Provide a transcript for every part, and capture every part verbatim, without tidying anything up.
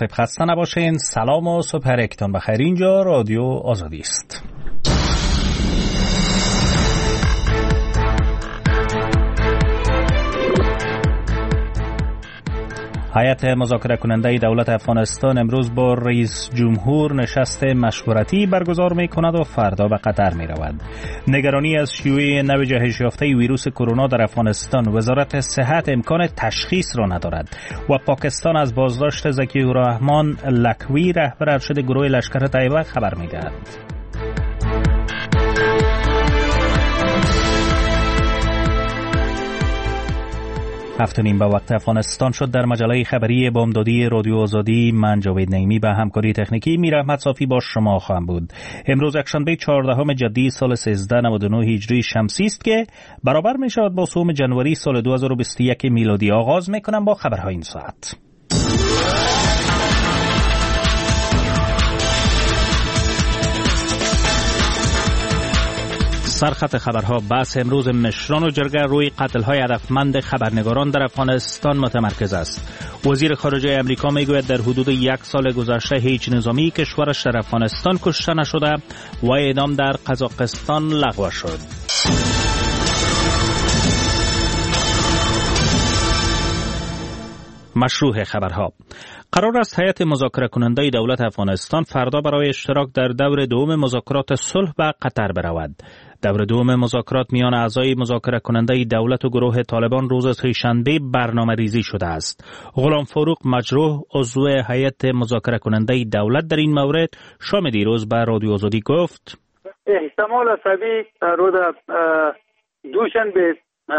صبح خسته نباشین. سلام و صبح هرکتان بخیر. اینجا رادیو آزادی است. هیئت مذاکره کننده دولت افغانستان امروز با رئیس جمهور نشست مشورتی برگزار می کند و فردا به قطر می رود. نگرانی از شیوع نو جهش یافته ویروس کرونا در افغانستان، وزارت صحت امکان تشخیص را ندارد و پاکستان از بازداشت ذکی الرحمن لکوی رهبر ارشد گروه لشکر طیبه خبر می دهد. هفت و نیم به وقت افغانستان شد. در مجله خبری بامدادی رادیو آزادی من جاوید نعیمی به همکاری تکنیکی میر احمد صافی با شما خواهم بود. امروز یکشنبه چهاردهم جدی سال سیزده نود و نه هجری شمسی است که برابر می شود با سوم جنوری سال دو هزار و بیست و یک میلادی. آغاز می کنم با خبرهای این ساعت. سرخط خبرها. بحث امروز مشران و جرگه روی قتل‌های هدفمند خبرنگاران در افغانستان متمرکز است. وزیر خارجه امریکا میگوید در حدود یک سال گذشته هیچ نظامی کشورش در افغانستان کشته نشده و اعدام در قزاقستان لغو شد. مشروع خبرها. قرار است هیئت مذاکره کننده دولت افغانستان فردا برای اشتراک در دور دوم مذاکرات صلح به قطر برود. دور دوم مذاکرات میان اعضای مذاکره کننده دولت و گروه طالبان روز سه‌شنبه برنامه ریزی شده است. غلام فاروق مجروح عضو هیئت مذاکره کننده دولت در این مورد شام دیروز به رادیو آزادی گفت: احتمال طبیعی روز دوشنبه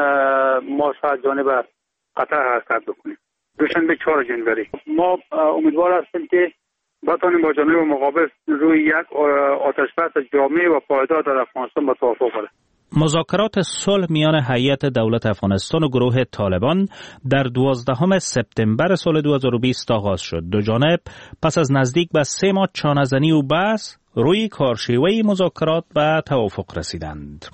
ما از جانب قطر حرکت بکنیم. دوشنبه چهار جنوری ما امیدوار هستیم که بتوانیم با جانب مقابل روی یک آتشبس جامع و پایدار در افغانستان به توافق برسیم. مذاکرات صلح میان هیئت دولت افغانستان و گروه طالبان در دوازدهم سپتامبر سال دو هزار و بیست آغاز شد. دو جانب پس از نزدیک به سه ماه چانه‌زنی و بحث روی کارشیوه مذاکرات به توافق رسیدند.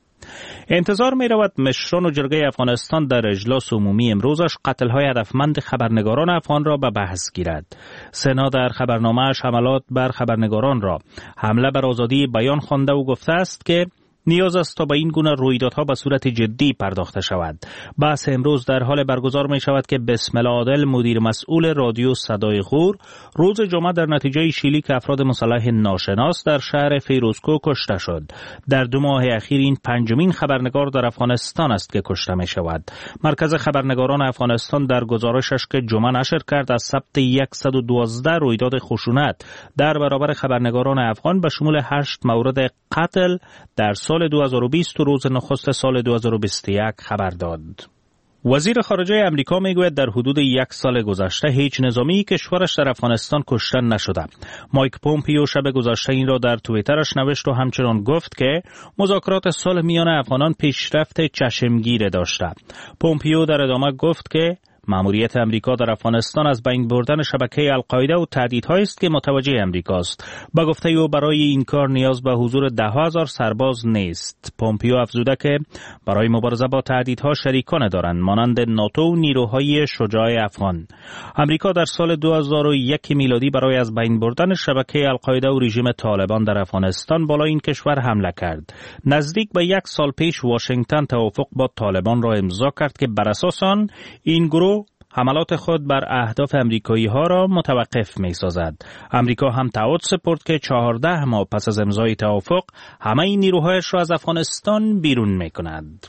انتظار می رود مشران و جرگه افغانستان در اجلاس عمومی امروزش قتل‌های هدفمند خبرنگاران افغان را به بحث گیرد. سنا در خبرنامه‌اش حملات بر خبرنگاران را حمله بر آزادی بیان خوانده و گفته است که نیاز است تا به این گونه رویدادها به صورت جدی پرداخته شود. بحث امروز در حال برگزار می شود که بسمل عادل مدیر مسئول رادیو صدای غور روز جمعه در نتیجه شلیک افراد مسلح ناشناس در شهر فیروزکوه کشته شد. در دو ماه اخیر این پنجمین خبرنگار در افغانستان است که کشته می شود. مرکز خبرنگاران افغانستان در گزارشش که جمعه نشر کرد از ثبت صد و دوازده رویداد خشونت در برابر خبرنگاران افغان به شمول هشت مورد قتل در سال سال دو هزار و بیست و روز نخست سال دو هزار و بیست و یک خبر داد. وزیر خارجه امریکا میگوید در حدود یک سال گذشته هیچ نظامی کشورش در افغانستان کشته نشده. مایک پومپیو شب گذشته این را در توییترش نوشت و همچنان گفت که مذاکرات صلح میان افغانان پیشرفت چشمگیر داشته. پومپیو در ادامه گفت که مأموریت امریکا در افغانستان از بین بردن شبکه القاعده و تهدیدهایی است که متوجه امریکاست. با گفته او برای این کار نیاز به حضور ده هزار سرباز نیست. پومپیو افزوده که برای مبارزه با تهدیدها شریکان دارند مانند ناتو و نیروهای شجاع افغان. امریکا در سال دو هزار و یک میلادی برای از بین بردن شبکه القاعده و رژیم طالبان در افغانستان بالا این کشور حمله کرد. نزدیک به یک سال پیش واشنگتن توافق با طالبان را امضا کرد که بر اساس آن این گروه حملات خود بر اهداف امریکایی ها را متوقف می سازد. امریکا هم تعهد سپرد که چهارده ماه پس از امضای توافق همه این نیروهایش را از افغانستان بیرون می کند.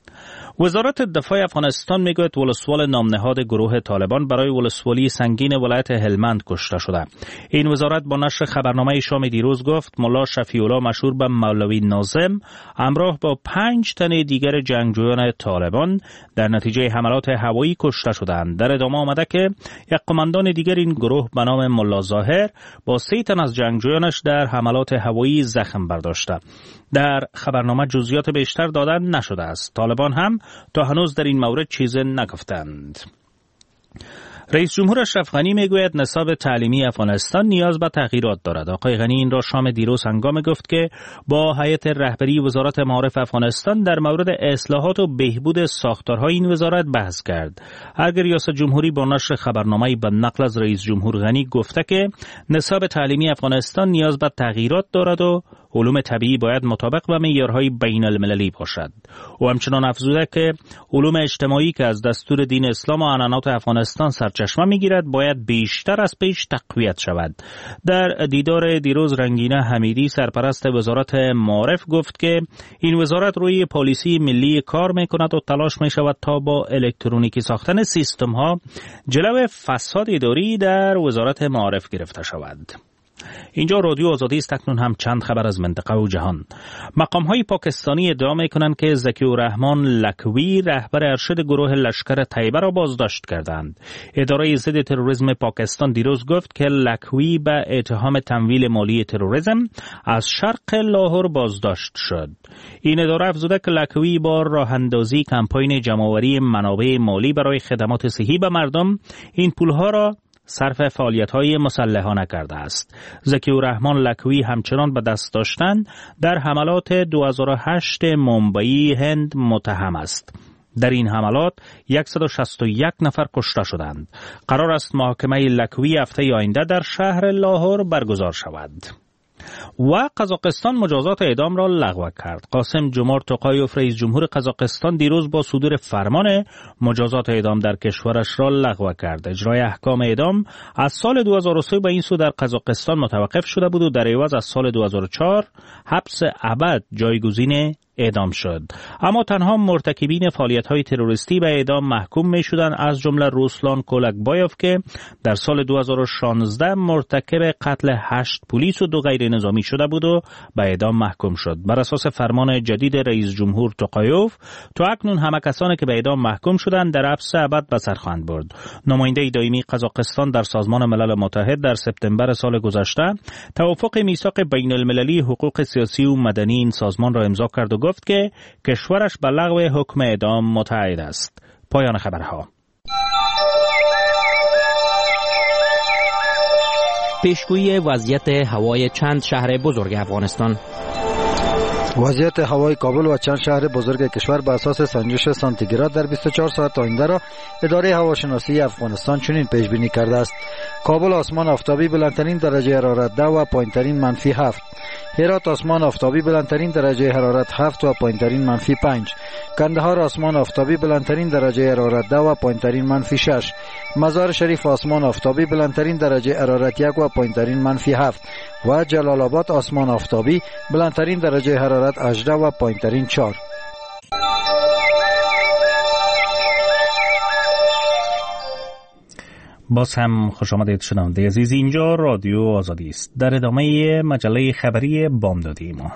وزارت دفاع افغانستان میگوید ولسوال نامنهاد گروه طالبان برای ولسوالی سنگین ولایت هلمند کشته شده. این وزارت با نشر خبرنامه شام دیروز گفت ملا شفیع الله مشهور به مولوی ناظم همراه با پنج تن دیگر جنگجویان طالبان در نتیجه حملات هوایی کشته شدند. در ادامه آمده که یک قماندان دیگر این گروه به نام ملا ظاهر با سه تن از جنگجویانش در حملات هوایی زخم برداشته. در خبرنامه جزئیات بیشتر دادن نشده است. طالبان هم تا هنوز در این مورد چیزی نگفتند. رئیس جمهور اشرف غنی میگوید نصاب تعلیمی افغانستان نیاز به تغییرات دارد. آقای غنی این را شام دیروز هنگام گفت که با هیئت رهبری وزارت معارف افغانستان در مورد اصلاحات و بهبود ساختارهای این وزارت بحث کرد. اگر ریاست جمهوری با نشر خبرنامه‌ای به نقل از رئیس جمهور غنی گفته که نصاب تعلیمی افغانستان نیاز به تغییرات دارد و علوم طبیعی باید مطابق با معیارهای بین المللی باشد. او همچنان افزوده که علوم اجتماعی که از دستور دین اسلام و عنعنات افغانستان سرچشمه میگیرد باید بیشتر از پیش تقویت شود. در دیدار دیروز رنگینه حمیدی سرپرست وزارت معارف گفت که این وزارت روی پالیسی ملی کار میکند و تلاش میشود تا با الکترونیکی ساختن سیستم ها جلو فساد اداری در وزارت معارف گرفته شود. اینجا رادیو آزادی است. اکنون هم چند خبر از منطقه و جهان. مقام‌های پاکستانی ادعا می‌کنند که ذکی الرحمن لکوی رهبر ارشد گروه لشکر طیبه را بازداشت کردند. اداره ضد تروریسم پاکستان دیروز گفت که لکوی به اتهام تمویل مالی تروریسم از شرق لاهور بازداشت شد. این اداره افزوده که لکوی با راه‌اندازی کمپاین جمع‌آوری منابع مالی برای خدمات صحی به مردم این پول‌ها را صرف فعالیت‌های مسلحانه کرده است. ذکی الرحمن لکوی همچنان به دست داشتن در حملات دو هزار و هشت مومبئی هند متهم است. در این حملات صد و شصت و یک نفر کشته شدند. قرار است محاکمه لکوی هفته آینده در شهر لاهور برگزار شود. و قزاقستان مجازات اعدام را لغو کرد. قاسم جمار توقایوف رئیس جمهور قزاقستان دیروز با صدور فرمان مجازات اعدام در کشورش را لغو کرد. اجرای احکام اعدام از سال دو هزار و سه به این سو در قزاقستان متوقف شده بود و در عوض از سال دو هزار و چهار حبس ابد جایگزین اعدام شد. اما تنها مرتکبین فعالیت‌های تروریستی به اعدام محکوم می‌شدند، از جمله روسلان کولکبایوف که در سال دو هزار و شانزده مرتکب قتل هشت پلیس و دو غیر نظامی شده بود و به اعدام محکوم شد. بر اساس فرمان جدید رئیس جمهور توقایوف تا اکنون همه کسانی که به اعدام محکوم شدند در حبس ابد به سر خواهند برد. نماینده دائمی قزاقستان در سازمان ملل متحد در سپتامبر سال گذشته توافق میثاق بین المللی حقوق سیاسی و مدنی این سازمان را امضا کرد و گفت که کشورش به لغو حکم اعدام متعهد است. پایان خبرها. پیشگویی وضعیت هوای چند شهر بزرگ افغانستان. وضعیت هوای کابل و چند شهر بزرگ کشور بر اساس سنجش سانتیگراد در بیست و چهار ساعت آینده را اداره هواشناسی افغانستان چنین پیش بینی کرده است: کابل آسمان آفتابی بلندترین درجه حرارت ده و پایینترین منفی هفت. هرات آسمان آفتابی بلندترین درجه حرارت هفت و پایینترین منفی پنج. کندهار آسمان آفتابی بلندترین درجه حرارت ده و پایینترین منفی شش. مزار شریف آسمان آفتابی بلندترین درجه حرارت یک و پایینترین منفی هفت و جلال آباد آسمان آفتابی بلندترین درجه حرارت هجده و پایینترین چهار. باز هم خوش آمدید شنونده عزیز. اینجا رادیو آزادی است. در ادامه مجله خبری بامدادی ما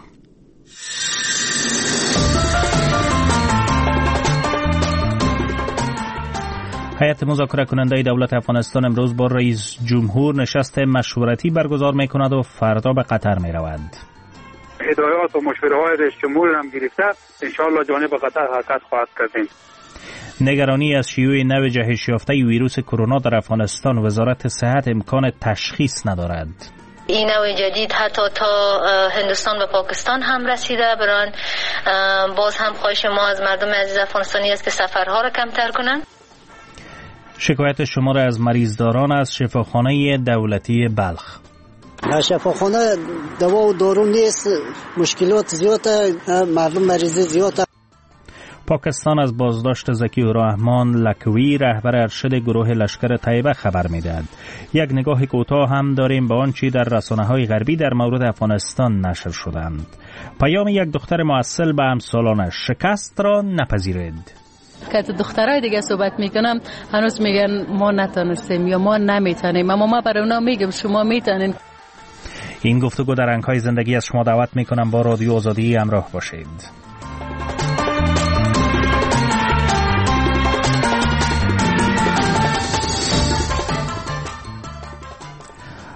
هیئت مذاکره کننده دولت افغانستان امروز با رئیس جمهور نشست مشورتی برگزار می‌کند و فردا به قطر می‌رود. هدایات و مشوره‌های رئیس جمهور هم گرفته، ان شاءالله جانب قطر حرکت خواهد کردیم. نگرانی از شیوع نو جهش یافته ویروس کرونا در افغانستان، وزارت صحت امکان تشخیص ندارد. این نوع جدید حتی تا هندوستان و پاکستان هم رسیده. بران باز هم خواهش ما از مردم عزیز افغانستانی است که سفرها را کمتر کنند. شکایت شمار از مریضداران از شفاخانه دولتی بلخ. شفاخانه دوا و دارو نیست، مشکلات زیاده، مردم مریضی زیاده. پاکستان از بازداشت ذکی الرحمن لکوی رهبر ارشد گروه لشکر طیبه خبر می‌دهد. یک نگاه کوتاه هم داریم به آنچه در رسانه‌های غربی در مورد افغانستان نشر شدند. پیام یک دختر معسل به همسالانش: شکست را نپذیرید. که تو دخترای دیگه صحبت میکنم هنوز میگن ما نتونستیم یا ما نمیتونیم، اما ما برای اونا میگم شما میتونین. این گفتگو در رنگ‌های زندگی از شما دعوت میکنم با رادیو آزادی همراه باشید.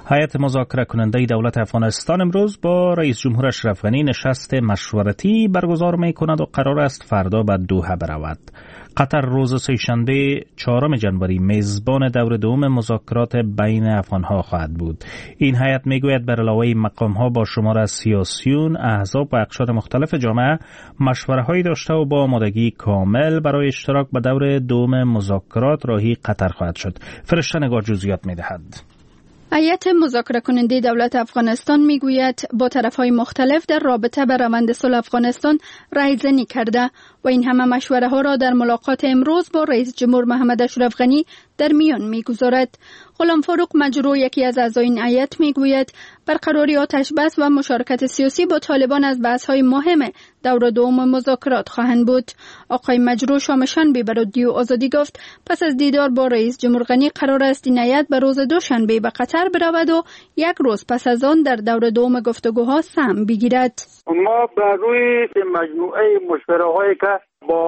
هیئت مذاکره کننده دولت افغانستان امروز با رئیس جمهور اشرف غنی نشست مشورتی برگزار می کند و قرار است فردا به دوحه برود. قطر روز سه‌شنبه چهارم ژانویه میزبان دور دوم مذاکرات بین افغانها خواهد بود. این هیئت میگوید بر علاوه مقامها با شمار از سیاسیون، احزاب و اقشار مختلف جامعه مشوره‌هایی داشته و با آمادگی کامل برای اشتراک به دور دوم مذاکرات راهی قطر خواهد شد. فرشته نگار جزئیات می‌دهد. هیئت مذاکره کننده دولت افغانستان میگوید با طرفهای مختلف در رابطه به روند صلح افغانستان رایزنی کرده و این همه مشوره ها را در ملاقات امروز با رئیس جمهور محمد اشرف غنی در میان میگذارد. غلام فاروق مجرو یکی از اعضای این هیئت میگوید برقراری آتش بس و مشارکت سیاسی با طالبان از بحث‌های مهم دور دوم مذاکرات خواهند بود. آقای مجرو شام شنبه به رادیو آزادی گفت پس از دیدار با رئیس جمهور غنی قرار است این هیئت به روز دوشنبه به قطر برود و یک روز پس از آن در دور دوم گفتگوها سهم بگیرد. ما بر روی مجموعه مشوره‌هایی که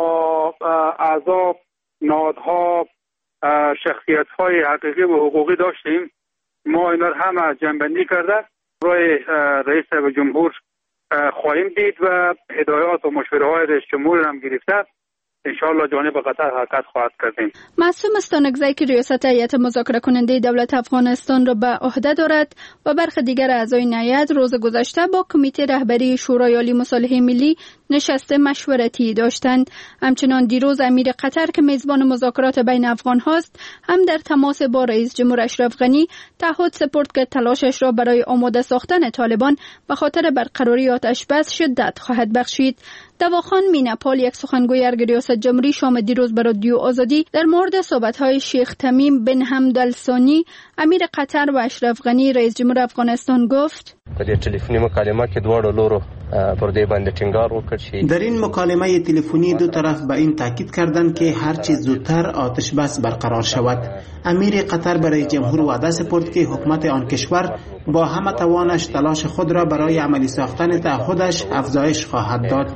با اعضا، نهادها، شخصیت‌های حقیقی و حقوقی داشتیم، ما اینا همه جمع‌بندی کرده روی رئیس جمهور خواهیم دید و هدایات و مشوره‌های رئیس جمهور هم گرفته انشاءالله جانب قطر حرکت خواهد کردیم. معصوم استانکزی که ریاست هیئت مذاکره کننده دولت افغانستان را به عهده دارد و برخی دیگر اعضای این هیئت روز گذشته با کمیته رهبری شورای عالی مصالحه ملی نشست مشورتی داشتند. همچنان دیروز امیر قطر که میزبان مذاکرات بین افغان هاست هم در تماس با رئیس جمهور اشرف غنی تعهد سپرد که تلاشش را برای آماده ساختن طالبان به خاطر برقراری آتش بس شدت خواهد بخشید. دواخان میناپال یک سخنگوی ارگ ریاست جمهوری شام دیروز به رادیو آزادی در مورد صحبت‌های شیخ تمیم بن حمد الثانی امیر قطر و اشرف غنی رئیس جمهور افغانستان گفت در تلفنی مکالمه که دواړو لورو پر دې باندې ټینګار وکړ شي. در این مکالمه تلفنی دو طرف به این تاکید کردند که هر چه زودتر آتش بس برقرار شود. امیر قطر برای جمهور وعده سپرد که حکومت آن کشور با همه توانش تلاش خود را برای عملی ساختن تعهدش افزایش خواهد داد.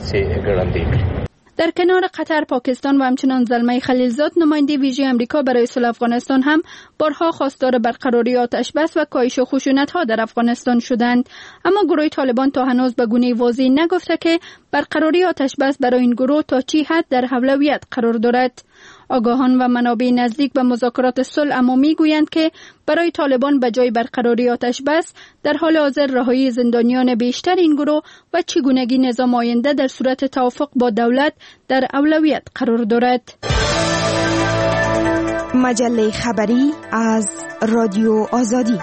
در کنار قطر، پاکستان و همچنان زلمه خلیلزاد نماینده ویژه امریکا برای صلح افغانستان هم بارها خواستار برقراری آتش بس و کاهش خشونت‌ها در افغانستان شدند، اما گروه طالبان تا هنوز به گونه واضح نگفته که برقراری آتش بس برای این گروه تا چی حد در اولویت قرار دارد. آگاهان و منابع نزدیک به مذاکرات صلح اما میگویند که برای طالبان به جای برقراری آتش بس در حال حاضر رهایی زندانیان بیشتر این گروه و چگونگی نظام آینده در صورت توافق با دولت در اولویت قرار دارد. مجله خبری از رادیو آزادی.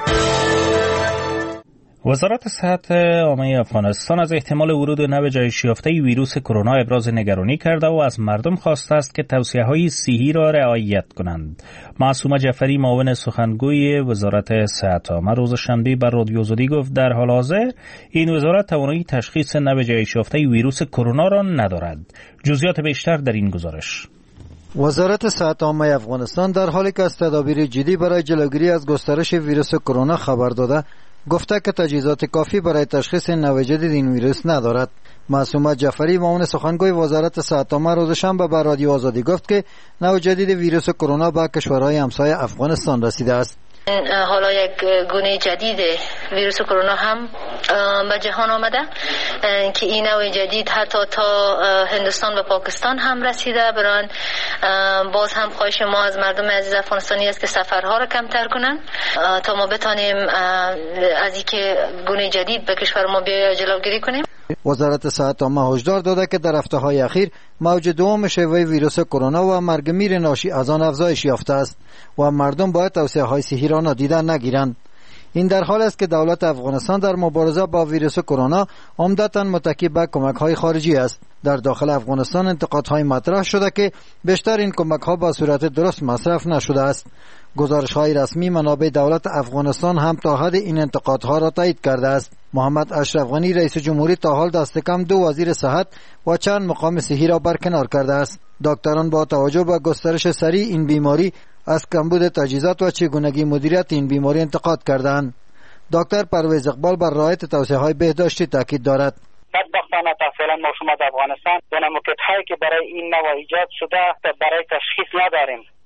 وزارت صحت عامه افغانستان از احتمال ورود نو جهش یافته ویروس کرونا ابراز نگرانی کرده و از مردم خواسته است که توصیه‌های صحی را رعایت کنند. معصومه جعفری معاون سخنگوی وزارت صحت عامه روز شنبه بر رادیو آزادی گفت در حال حاضر این وزارت توانایی تشخیص نو جهش یافته ویروس کرونا را ندارد. جزئیات بیشتر در این گزارش. وزارت صحت عامه افغانستان در حالی که از تدابیر جدی برای جلوگیری از گسترش ویروس کرونا خبر داده گفته که تجهیزات کافی برای تشخیص نوع جدید این ویروس ندارد. معصومه جعفری معاون سخنگوی وزارت صحت عامه روز شنبه به رادیو آزادی گفت که نوع جدید ویروس کرونا به کشورهای همسایه افغانستان رسیده است. حالا یک گونه جدید ویروس کرونا هم به جهان آمده که این نوع جدید حتی تا هندوستان و پاکستان هم رسیده. بران باز هم خواهش ما از مردم عزیز افغانستانی است که سفرها را کمتر کنن تا ما بتانیم از اینکه گونه جدید به کشور ما بیاید جلوگیری کنیم. وزارت صحت عامه هشدار داده که در هفته‌های اخیر موج دوم شیوع ویروس کرونا و مرگ میر ناشی از آن افزایش یافته است و مردم باید توصیه‌های صحی را نادیده نگیرند. این در حال است که دولت افغانستان در مبارزه با ویروس کرونا عمدتاً متکی به کمک‌های خارجی است. در داخل افغانستان انتقادهای مطرح شده که بیشتر این کمک‌ها با صورت درست مصرف نشده است. گزارش‌های رسمی منابع دولت افغانستان هم تا حد این انتقادها را تایید کرده است. محمد اشرف غنی رئیس جمهوری تا حال دست کم دو وزیر صحت و چند مقام صحی را برکنار کرده است. دکتران با توجه به گسترش سریع این بیماری از کمبود تجهیزات و چگونگی مدیریت این بیماری انتقاد کردند. دکتر پرویز اقبال بر رعایت توصیه‌های بهداشتی تاکید دارد. بدبختانه تا فعلا ما شما در افغانستان دونه موکت‌هایی که برای این نوع ایجاد شده برای تشخیص نداریم.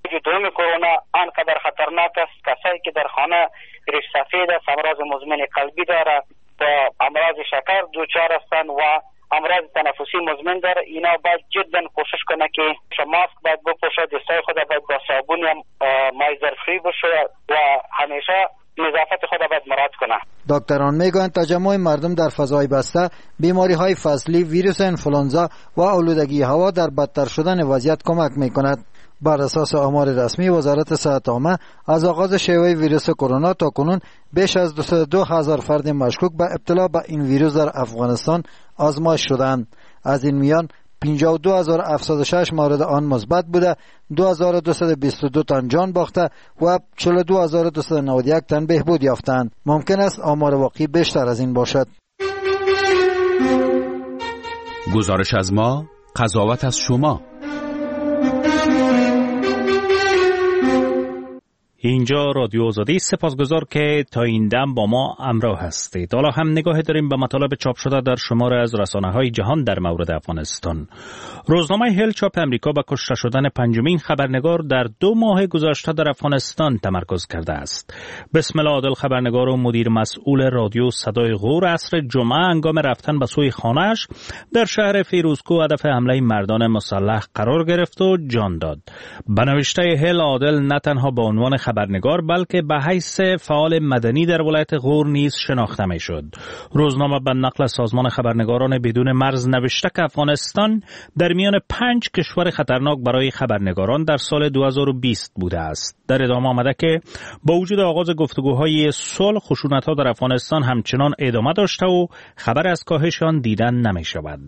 موج دوم کرونا آنقدر خطرناک است. کسایی که در خانه ریش سفید است، امراض مزمن قلبی داره و امراض شکر دچار هستند و امراض تنفسی مزمن داره، اینا باید جدا کوشش کنه که ماسک باید بپوشه، دستای خود باید با صابون یا مای ظرفی بشه و همیشه نظافت خود باید مراعات کنه. دکتران میگویند تجمع مردم در فضای بسته، بیماری های فصلی، ویروس انفلانزا و آلودگی هوا در بدتر شدن وضعیت کمک میکند. بر اساس آمار رسمی وزارت صحت عامه، از آغاز شیوع ویروس کرونا تا کنون بیش از دویست و دو هزار فرد مشکوک به ابتلا به این ویروس در افغانستان آزمایش شدند. از این میان پنجاه و دو هزار و هفتصد و شش مورد آن مثبت بوده، دو هزار و دویست و بیست و دو تن جان باخته و چهل و دو هزار و دویست و نود و یک تن بهبود یافتند. ممکن است آمار واقعی بیشتر از این باشد. گزارش از ما، قضاوت از شما. اینجا رادیو آزادی، سپاسگزار که تا این دم با ما همراه هستید. حالا هم نگاه داریم به مطالب چاپ شده در شمار از رسانه‌های جهان در مورد افغانستان. روزنامه هیل چاپ امریکا به کشته شدن پنجمین خبرنگار در دو ماه گذشته در افغانستان تمرکز کرده است. بسم الله عادل، خبرنگار و مدیر مسئول رادیو صدای غور، عصر جمعه هنگام رفتن به سوی خانه‌اش در شهر فیروزکوه هدف حمله مردان مسلح قرار گرفت و جان داد. به نوشته هیل، عادل نه تنها به عنوان خبرنگار بلکه به حیث فعال مدنی در ولایت غور نیز شناخته می شد. روزنامه به نقل سازمان خبرنگاران بدون مرز نوشته که افغانستان در میان پنج کشور خطرناک برای خبرنگاران در سال دو هزار و بیست بوده است. در ادامه آمده که با وجود آغاز گفتگوهای صلح، خشونت‌ها در افغانستان همچنان ادامه داشته و خبر از کاهش آن دیدن نمی شود.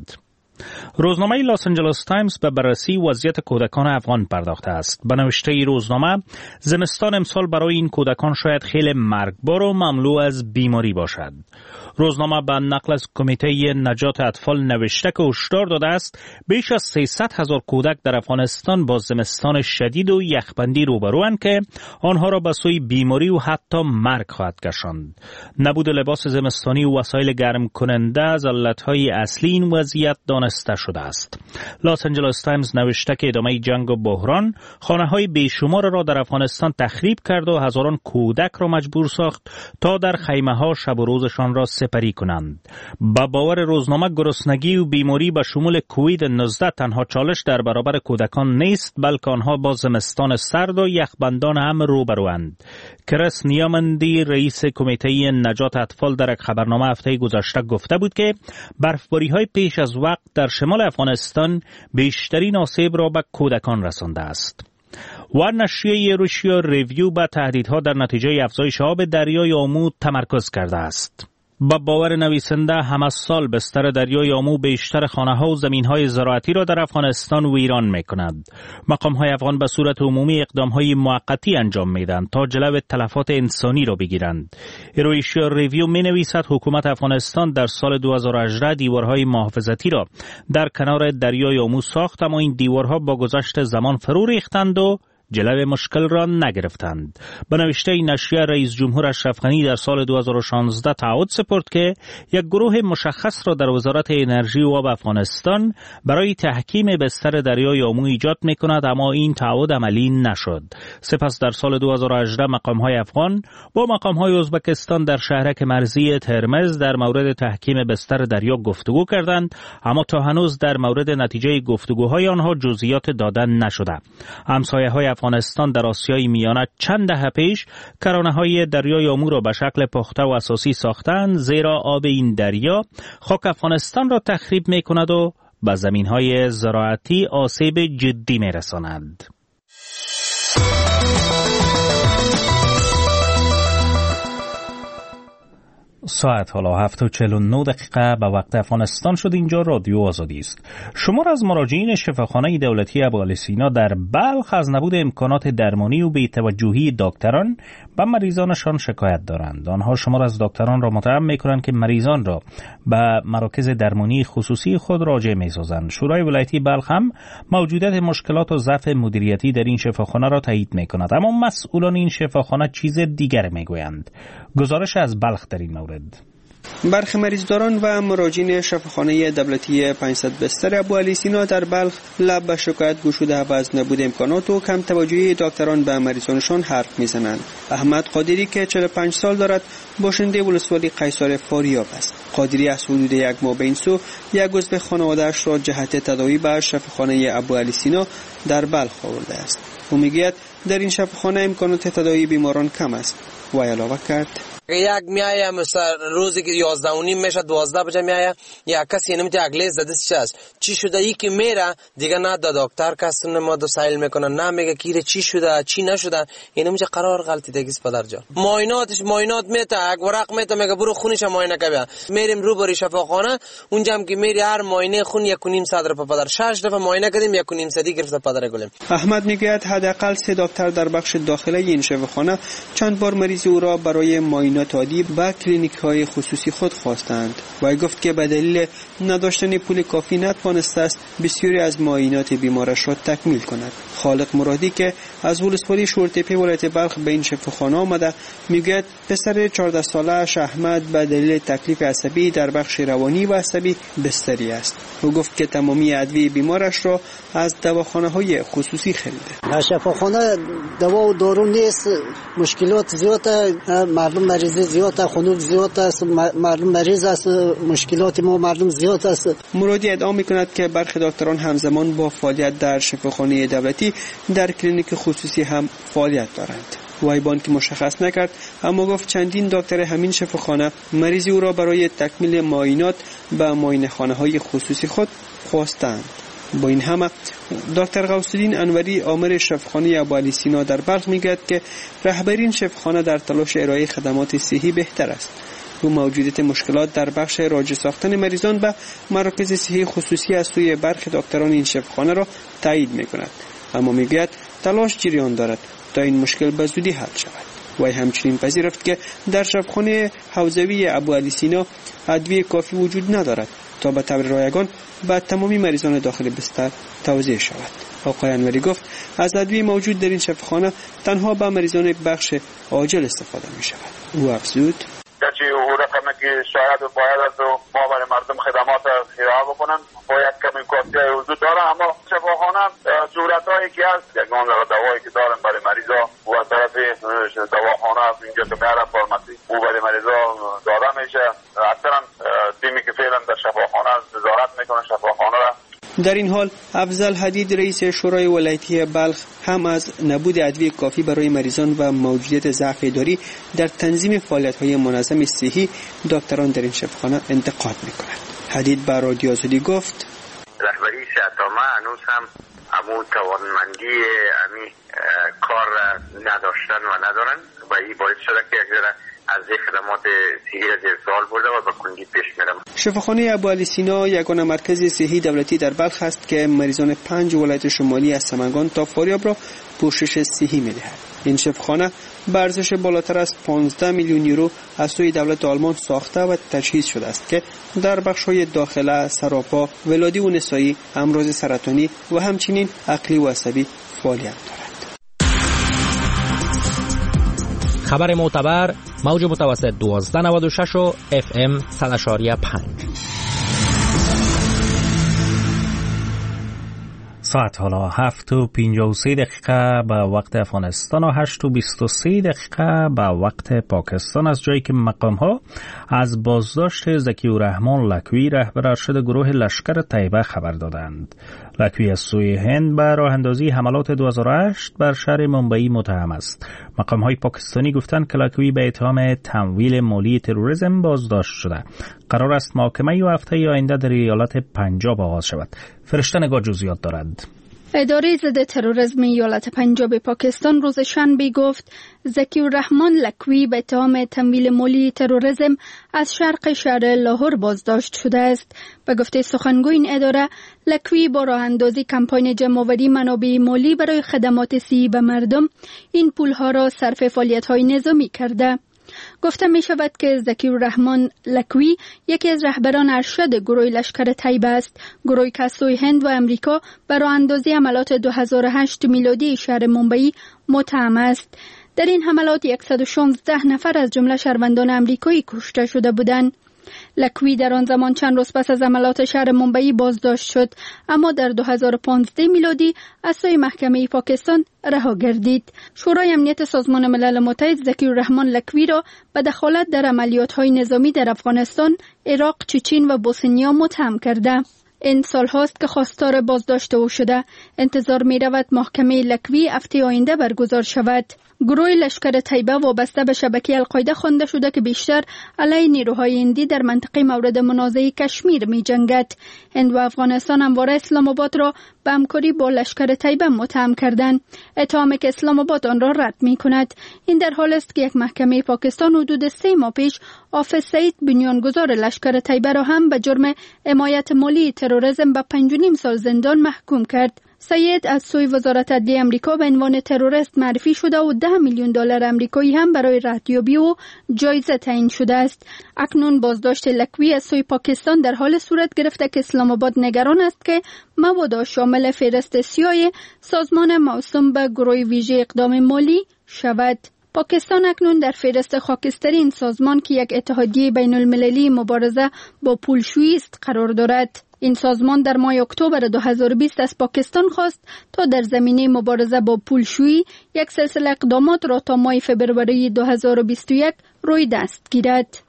روزنامه لاس آنجلس تایمز به بررسی وضعیت کودکان افغان پرداخته است. به نوشته روزنامه، زمستان امسال برای این کودکان شاید خیلی مرگبار و مملو از بیماری باشد. روزنامه به نقل از کمیته نجات اطفال نوشته که هشدار داده است بیش از سیصد هزار کودک در افغانستان با زمستان شدید و یخبندی روبروند که آنها را به سوی بیماری و حتی مرگ خواهد کشاند. نبود لباس زمستانی و وسایل گرم کننده از علتهای اصلی این وضعیت دانسته شده است. لاس آنجلس تایمز نوشته که ادامه جنگ و بحران خانه‌های بیشمار را در افغانستان تخریب کرد و هزاران کودک را مجبور ساخت تا در خیمه‌ها شب و روزشان را سپری کنند. با باور روزنامه، گرسنگی و بیماری به شمول کووید نوزده تنها چالش در برابر کودکان نیست، بلکه آنها با زمستان سرد و یخبندان هم روبروند. کریس نیامندی، رئیس کمیته نجات اطفال، در یک خبرنامه هفته گذشته گفته بود که برفباری‌های پیش از وقت در شمال افغانستان بیشترین آسیب را به کودکان رسانده است. و نشریه روسیا ریویو به تهدیدها در نتیجه افزایش آب دریای آمو تمرکز کرده است. با باور نویسنده، هم از سال بستر دریای آمو بیشتر خانه‌ها و زمین‌های زراعتی را در افغانستان ویران می‌کند. مقام‌های افغان به صورت عمومی اقدام‌های موقتی انجام می‌دهند تا جلو تلفات انسانی را بگیرند. روسیا ریویو می‌نویسد حکومت افغانستان در سال دو هزار و هجده دیوارهای محافظتی را در کنار دریای آمو ساخت، اما این دیوارها با گذشت زمان فرو ریختند و جلوی مشکل را نگرفتند. به نوشته این نشریه، رئیس جمهور اشرف غنی در سال دو هزار و شانزده تعهد سپرد که یک گروه مشخص را در وزارت انرژی و آب افغانستان برای تحکیم بستر دریای آمو ایجاد می‌کند، اما این تعهد عملی نشد. سپس در سال دو هزار و هجده مقام‌های افغان با مقام‌های ازبکستان در شهرک مرزی ترمز در مورد تحکیم بستر دریا گفتگو کردند، اما تا هنوز در مورد نتیجه گفتگوهای آنها جزئیات داده نشده. همسایه‌های افغانستان در آسیای میانه چند دهه پیش کرانه‌های دریای آمو را به شکل پخته و اساسی ساختند، زیرا آب این دریا خاک افغانستان را تخریب می‌کند و به زمین‌های زراعتی آسیب جدی می‌رساند. ساعت حالا هفت و چهل و نه دقیقه به وقت افغانستان شد. اینجا رادیو آزادی است. شمار از مراجعین شفاخانه دولتی ابوعلی‌سینا در بلخ از نبود امکانات درمانی و بی‌توجهی دکتران به مریضانشان شکایت دارند. آنها شمار از دکتران را متهم می‌کنند که مریضان را به مراکز درمانی خصوصی خود راجع می‌سازند. شورای ولایتی بلخ هم موجودیت مشکلات و ضعف مدیریتی در این شفاخانه را تایید می‌کند، اما مسئولان این شفاخانه چیز دیگر می‌گویند. گزارش از بلخ در این مورد. برخی مریضداران و مراجعین شفاخانه دولتی پانصد بستر ابوعلی سینا در بلخ لب به شکایت گشوده و از نبود امکانات و کم توجهی دکتران به مریضانشان حرف میزنند. احمد قادری که چهل و پنج سال دارد باشنده ولسوالی قیصر فاریاب است. قادری از حدود یک ماه به این سو یک عضو خانواده‌اش را جهت تداوی به شفاخانه ابوعلی سینا در بلخ آورده است. او میگوید در این شفاخانه امکانات تداوی بیماران کم است و علاوه کرد یک میایه مثلا روزی که یازده و نیم میشه دوازده بجه میایه یا کسی نمیتونه اگلیز زده چیست چی شده ای که میره دیگه نه دا دکتر کسی ما دو سایل میکنه نه میگه کی چی شده چی نشده اینو میشه قرار غلطی دیگه پدر جان معایناتش معاینات میته یک ورق میته میگه برو خونش معاینه کنه میریم رو بری شفاخانه اونجا هم که میری هر معاینه خون یک و نیم صد روپیه پدر شش دفعه معاینه کردیم یک و نیم صدی گرفته پدر گلم. احمد میگه حداقل سه دکتر در بخش داخلی این شفاخانه چند بار مریض او را برای معاینات عادی به کلینیک‌های خصوصی خود خواستند و گفت که به دلیل نداشتن پول کافی نتوانسته است بسیاری از معاینات بیمارش را تکمیل کند. خالق مرادی که از ولسوالی شورتپه ولایت بلخ به این شفاخانه آمده میگوید پسر چهارده ساله اش احمد به دلیل تکلیف عصبی در بخش روانی و عصبی بستری است. او گفت که تمامی ادویه بیمارش را از دواخانه‌های خصوصی خریده. شفاخانه دوا و دارو نیست، مشکلات زیاده، مردم مریض زیاده، خنوق زیاده است، مردم مریض است، مشکلات ما مردم زیاد است. مرادی ادعا میکند که برخی دکتران همزمان با فعالیت در شفاخانه دولتی در کلینیک خصوصی هم فعالیت دارند. وای بانک مشخص نکرد اما گفت چندین دکتر همین شفاخانه مریضی او را برای تکمیل معاینات به معاینه‌خانه‌های خصوصی خود خواستند. با این همه دکتر غوث‌الدین انوری آمر شفاخانه ابوعلی سینا در بلخ میگوید که رهبری این شفاخانه در تلاش ارائه خدمات صحی بهتر است. او موجودیت مشکلات در بخش راجع ساختن مریضان به مراکز صحی خصوصی از سوی برخی دکتران این شفاخانه را تایید میکند، اما میگوید تلاش جریان دارد تا این مشکل به زودی حل شود. وی همچنین پذیرفت که در شفاخانه حوزوی ابوعلی سینا ادویه کافی وجود ندارد تا به طور رایگان به تمامی مریضان داخل بستر توزیع شود. آقای انوری گفت از ادویه موجود در این شفاخانه تنها به مریضان بخش عاجل استفاده می شود. او افزود چی او رقمی که شاید باید از ما برای مردم خدمات ارائه بکنن باید کمی کافی وجود داره، اما شفاخانه صورتایی که هست یگان دوایی که دارن برای مریضا و از طرف دواخانه اینجا که میارن فارمسی او برای مریضا داده میشه. اکثرا تیمی که فعلا در شفاخانه نظارت میکنه شفاخانه را. در این حال افضل حدید رئیس شورای ولایتی بلخ هم از نبود ادویه کافی برای مریضان و موجودیت ضعف اداری در تنظیم فعالیت‌های منظم صحی دکتران در این شفاخانه انتقاد می‌کند. حدید به رادیو آزادی گفت رهبری شاتما هنوز هم همون توانمندی امی کار نداشتن و ندارن و این باعث شده که یک از خدمات صحی زیر سوال برده و به کندی پیش میرم. شفاخانه ابوعلی سینا یگانه مرکز صحی دولتی در بلخ است که مریضان پنج ولایت شمالی از سمنگان تا فاریاب را پوشش صحی می‌دهد. این شفاخانه به ارزش بالاتر از پانزده میلیون یورو از سوی دولت آلمان ساخته و تجهیز شده است که در بخش‌های داخله، سراپا، ولادی و نسایی، امراض سرطانی و همچنین عقلی و عصبی فعالیت دارد. خبر معتبر موج متوسط دوازده نود و شش و اف ام صد و اشاریه پنج. ساعت حالا هفت و پینجاه و سه دقیقه به وقت افغانستان و هشت و بیست و سه دقیقه به وقت پاکستان، از جایی که مقام ها از بازداشت ذکی الرحمن لکوی رهبر ارشد گروه لشکر طیبه خبر دادند. لکوی از سوی هند به راه اندازی حملات دو هزار و هشت بر شهر ممبئی متهم است. مقام های پاکستانی گفتند که لکوی به اتهام تمویل مالی تروریسم بازداشت شده. قرار است محاکمه و هفته آینده در ایالت پنجاب آغاز شود. فرشته نگاه جزئیات دارند. اداره ضد تروریسم ایالت پنجاب پاکستان روز شنبه گفت ذکی الرحمن لکوی به اتهام تمویل مالی تروریسم از شرق شهر لاهور بازداشت شده است. به گفته سخنگوی این اداره، لکوی با راه اندازی کمپاین جمع‌آوری منابع مالی برای خدمات صحی به مردم این پولها را صرف فعالیت‌های نظامی کرده. گفته می شود که ذکی الرحمن لکوی یکی از رهبران ارشد گروه لشکر طیبه است، گروهی که از سوی هند و امریکا بر راه اندازی حملات دو هزار و هشت میلادی شهر ممبئی متهم است. در این حملات صد و شانزده نفر از جمله شهروندان امریکایی کشته شده بودند. لکوی در آن زمان چند روز پس از عملات شهر ممبئی بازداشت شد، اما در دو هزار و پانزده میلادی از سوی محکمه پاکستان رها گردید. شورای امنیت سازمان ملل متحد ذکی الرحمن لکوی را به دخالت در عملیات‌های نظامی در افغانستان، عراق، چچین و بوسنیا متهم کرده. این سال هاست که خواستار بازداشت او شده. انتظار می رود محکمه لکوی هفته آینده برگزار شود. گروه لشکر طیبه وابسته به شبکه القاعده خوانده شده که بیشتر علیه نیروهای هندی در منطقه مورد منازعه کشمیر می جنگد. هند و افغانستان همواره اسلام آباد را به همکاری با لشکر طیبه متهم کردند، اتهامی که اسلام آباد آن را رد می کند. این در حال است که یک محکمه پاکستان حدود سه ماه پیش حافظ سعید بنیانگذار لشکر طیبه را هم به جرم حمایت مالی تروریسم به پنج و نیم سال زندان محکوم کرد. سید از سوی وزارت عدلیه امریکا به عنوان تروریست معرفی شده و ده میلیون دلار امریکایی هم برای ردیابی و جایزه تعیین شده است. اکنون بازداشت لکوی از سوی پاکستان در حال صورت گرفته که اسلام آباد نگران است که مبادا شامل فهرست سیاه سازمان موسوم به گروه ویژه اقدام مالی شود. پاکستان اکنون در فهرست خاکسترین سازمان که یک اتحادیه بین المللی مبارزه با پولشویی است قرار دارد. این سازمان در ماه اکتبر دو هزار و بیست از پاکستان خواست تا در زمینه مبارزه با پولشویی یک سلسله اقدامات را تا ماه فبروری دو هزار و بیست و یک روی دست گیرد.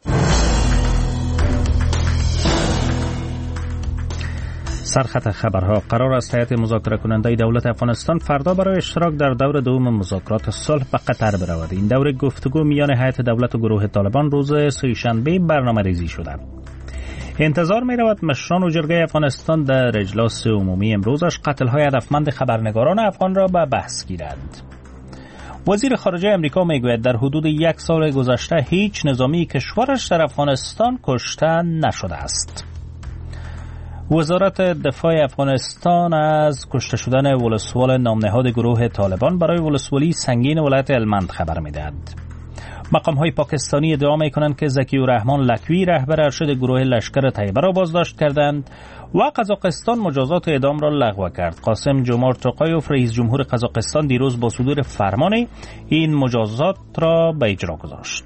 سرخط خبرها. قرار است هیئت مذاکره کننده دولت افغانستان فردا برای اشتراک در دور دوم مذاکرات صلح به قطر برود. این دور گفتگو میان هیئت دولت و گروه طالبان روز سه‌شنبه برنامه ریزی شده. انتظار می رود مشران و جرگه افغانستان در اجلاس عمومی امروزش قتل‌های هدفمند خبرنگاران افغان را به بحث گیرند. وزیر خارجه امریکا می گوید در حدود یک سال گذشته هیچ نظامی کشورش در افغانستان کشته نشده است. وزارت دفاع افغانستان از کشته شدن ولسوال نامنهاد گروه طالبان برای ولسوالی سنگین ولایت هلمند خبر می دهد. مقام های پاکستانی ادعا می کنند که ذکی الرحمن لکوی رهبر ارشد گروه لشکر طیبه را بازداشت کردند و قزاقستان مجازات اعدام را لغو کرد. قاسم جمهور توقایوف رئیس جمهور قزاقستان دیروز با صدور فرمان این مجازات را به اجرا گذاشت.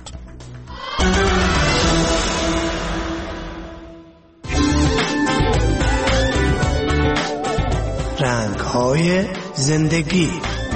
رنگ های زندگی.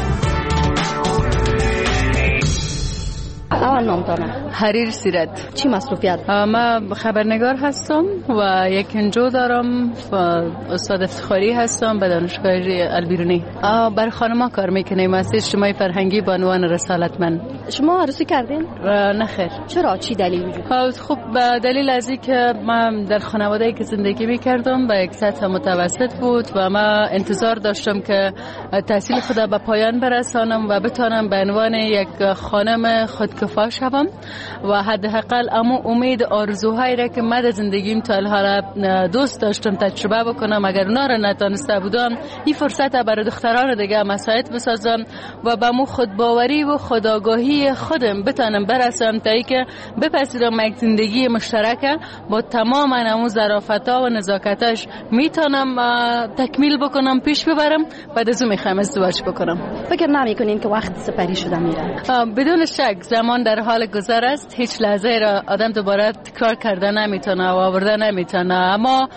اول نام دارم حریر سیرت. چی مصروفیت؟ من خبرنگار هستم و یک انجو دارم و استاد افتخاری هستم به دانشگاه البیرونی. برای خانم‌ها کار میکنیم از اجتماعی فرهنگی به عنوان رسالتمند. شما عروسی کردین؟ نه خیر. چرا؟ چی دلیل وجود؟ خب به دلیل از اینکه من در خانواده‌ای که زندگی میکردم به یک سطح متوسط بود و من انتظار داشتم که تحصیل خودم به پایان برسانم و بتونم به عنوان یک خانم خودکفا شوم و حداقل اما امید آرزوهایی را که من در زندگیم تا حالا دوست داشتم تجربه بکنم اگر اونا را نتونسته بودم این فرصت برای دختران دیگه مساعد بسازم و به مو خودباوری و خودآگاهی خودم بتونم برسم تا اینکه بپذیرم یک زندگی مشترک با تمام همون ظرافت‌ها و نزاکتش میتونم تکمیل بکنم پیش ببرم. بعد از اون میخوام ازدواج بکنم. فکر نمی‌کنین که وقت سپری شده میره؟ بدون شک زمان در حال گذر است. هیچ لحظه را آدم دوباره تکرار کرده نمیتونه و آورده نمیتونه، اما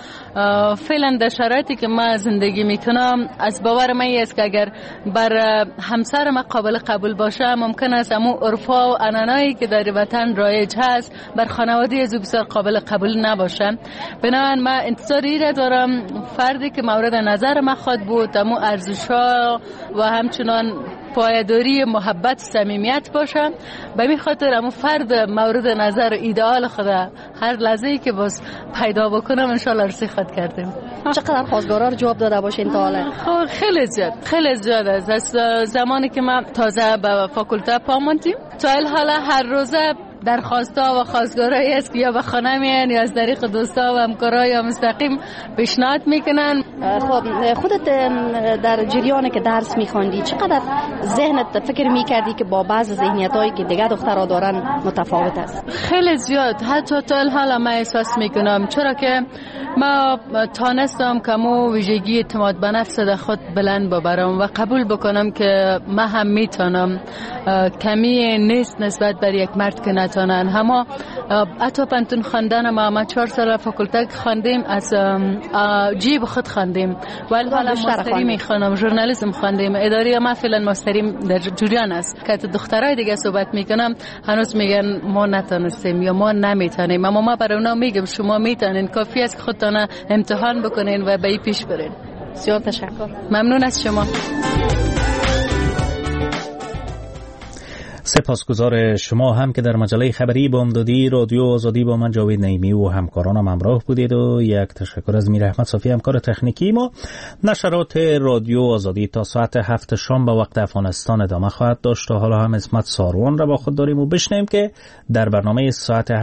فعلا در شرایطی که من زندگی میکنم از باور من است که اگر بر همسر من قابل قبول باشه ممکن است امو عرفا و عنعنایی که در وطن رایج هست بر خانواده از بسیار قابل قبول نباشه. بنابراین من انتظاری را دارم فردی که مورد نظر من خود بود امو ارزش‌ها و همچنان پایداری محبت صمیمیت باشه. به می خاطر امو فرد مورد نظر ایدئال خدا هر لحظه‌ای که باز پیدا بکنم ان شاء الله رسی خود کردیم. چقدر خواستگارا رو جواب داده باشین تا حالا؟ خیلی زیاد خیلی زیاد است. از زمانی که من تازه به فاکولته پا موندیم تا حالا هر روزه درخواستا و خواستگارایی است که یا به خانه میان یا از طریق دوستا و همکارا یا مستقیم پیشنهاد میکنن. خب خودت در جریانی که درس میخوندی چقدر ذهنت فکر میکردی که با بعض ذهنیتایی که دیگه دخترها دارن متفاوت است؟ خیلی زیاد. حتی تا حالا من احساس میکنم چرا که ما تانستم که مو ویژگی اعتماد به نفس در خود بلند ببرم و قبول بکنم که ما هم میتونم. کمی نیست نسبت بر یک مرد که نتونن. اما حتی پنتون خواندن ما ما چهار سال فاکولته خواندیم، از جیب خود خواندیم، ولی حالا ماستری میخوانم، ژورنالیسم خواندیم، اداری ما فعلا ماستریم در جریان است. که دخترای دیگه صحبت میکنم هنوز میگن ما نتونستیم یا ما نمیتونیم، اما ما برای اونا میگم شما میتونین، کافی است که خودتان امتحان بکنین و به پیش برین. زیاد تشکر. ممنون از شما. سپاسگزار شما هم که در مجله خبری بامدادی رادیو آزادی با من جاوید نعیمی و همکارانم همراه بودید و یک تشکر از میر احمد صافی همکار تکنیکی ما. نشرات رادیو آزادی تا ساعت هفت شام به وقت افغانستان ادامه خواهد داشت و حالا هم اسمت ساروان را با خود داریم و بشنیم که در برنامه ساعت